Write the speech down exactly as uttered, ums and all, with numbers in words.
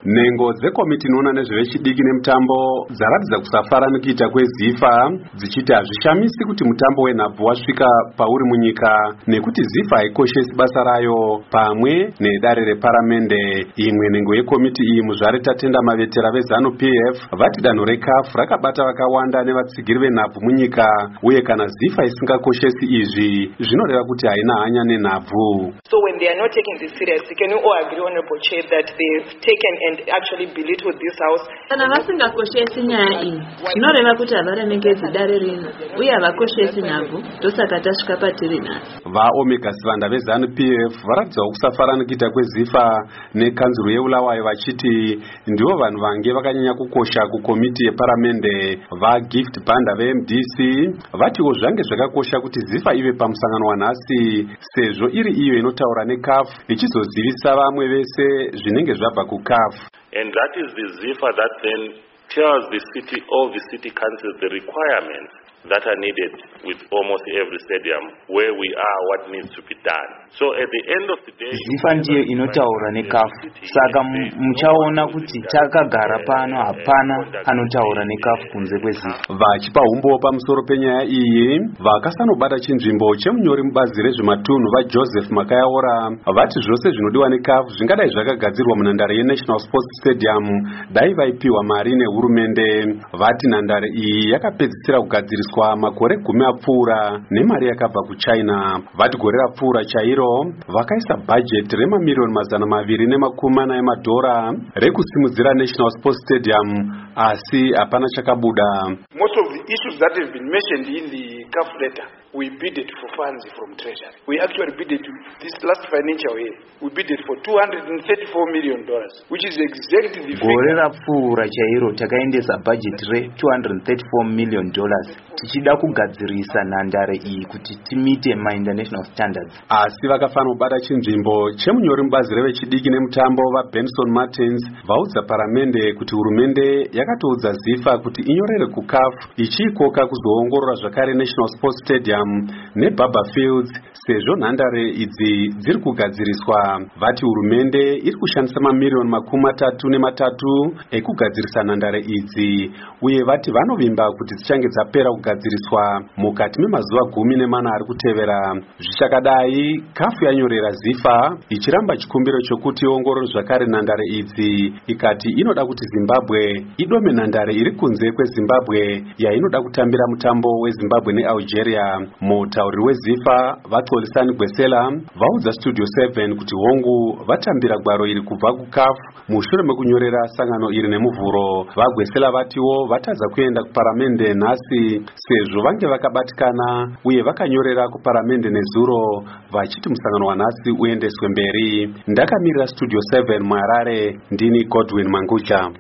Nhengo dzekomiti inoona nezvevechidiki nemutambo dzaratidza kusafara nekuita kweZIFA, dzichiti hazvishamisi kuti mutambo wenhabvu wasvika pauri munyika nekuti ZIFA haikoshesi basa rayo pamwe nedare reparamende. Imwe nhengo yekomiti iyi muzvare Tatenda Mavetera veZANU P F vati danho reCAF rakabata vakawanda nevatsigiri venhabvu munyika, uye kana ZIFA isingakoshesi izvi zvinoreva kuti haina hanya nenhabvu. So when they are not taking this seriously, can you all agree, Honorable Chair, that they've taken and actually belittled this house? Kana vasingakoshesi nyaya iyi zvinoreva kuti havaremekedzi dare rino uye havakoshesi nhabvu, ndosaka tasvika patiri nhasi. VaOmega Sivanda veZANU P F varatidzawo kusafara nekuita kweZIFA nekanzuro yeBulawayo vachiti ndivo vanhu vange vakanyanya kukosha kukomiti yeparamende. VaGift Banda veM D C vatiwo zvange zvakakosha kuti ZIFA ive pamusangano wanhasi sezvo iri iyo inotaura neCAF ichizozivisa vamwe vese zvinenge zvabva kuCAF. And that is the ZIFA that then tells the city, all the city councils, the requirements that are needed with almost every stadium, where we are, what needs to be done. So at the end of the day, ZIFA ndiyo inotaura neCAF. Saka muchaona kuti takagara pano hapana anotaura neCAF kunze kweZIFA. Vachipa umbo pamusoro penyaya iyi, vakasanobata chinzvimbo chemunyori mubazi rezvematunhu vaJoseph Makayaora vati zvose zvinodiwa neCAF zvingadai zvakagadzirwa munhandare yeNational Sports Stadium dai vaipiwa mari nehurumende. Vati nhandare iyi yakapedzisira kugadziriswa makore gumi apfuura nemari yakabva kuChina. Vati gore rapfuura chairo vakaisa bhajeti remamiliyoni mazana maviri nemakumi mana emadhora rekusimudzira National Sports Stadium, asi hapana chakabuda. Most of the issues that have been mentioned in the CAF letter, we bidded for funds from Treasury. We actually bidded this last financial year. We bidded for two hundred thirty-four million dollars, which is exactly the gore rapfuura chairo takaendesa bhajeti re two hundred thirty-four million dollars tichida kugadzirisa nhandare iyi kuti timite ma-international standards. Asi vakafanobata chinzvimbo chemunyori mubazi revechidiki nemutambo vaBenson Martins vaudza paramende kuti hurumende yakatoudza ZIFA kuti inyorere kuCAF ichikoka kuzoongorora zvakare National Sports Stadium neBaba Fields sezvo nhandare idzi dziri kugadziriswa. Vati hurumende iri kushandisa mamiliyoni makumi matatu nematatu ekugadzirisa nhandare idzi, uye vati vanovimba kuti dzichange dzapera kugadziriswa mukati memazuva gumi nemana ari kutevera. Zvichakadai, CAF yanyorera ZIFA ichiramba chikumbiro chokuti iongorore zvakare nhandare idzi, ikati inoda kuti Zimbabwe idome nhandare iri kunze kweZimbabwe yainoda kutambira mutambo weZimbabwe neAlgeria. Mutauriri weZIFA vaTolisani Gwesela vaudza Studio seven kuti hongu vatambira gwaro iri kubva kuCAF mushure mekunyorera sangano iri nemuvhuro. VaGwesela vatiwo vatadza kuenda kuparamende nhasi sezvo vange vakabatikana uye vakanyorera kuparamende nezuro vachiti musangano wanhasi uendeswe mberi. Ndakamirira Studio seven muHarare, ndini Godwin Mangucha.